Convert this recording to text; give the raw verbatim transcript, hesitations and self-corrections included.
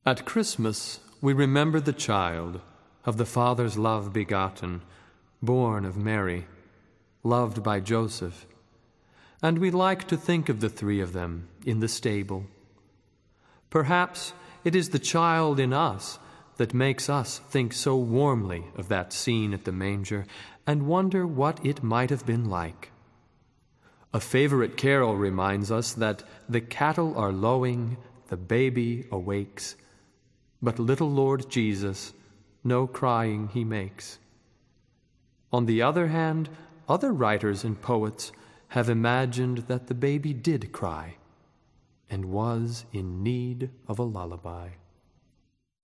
At Christmas we remember the child, of the Father's love begotten, born of Mary, loved by Joseph, and we like to think of the three of them in the stable. Perhaps it is the child in us that makes us think so warmly of that scene at the manger and wonder what it might have been like. A favorite carol reminds us that the cattle are lowing, the baby awakes, but little Lord Jesus, no crying he makes. On the other hand, other writers and poets have imagined that the baby did cry and was in need of a lullaby.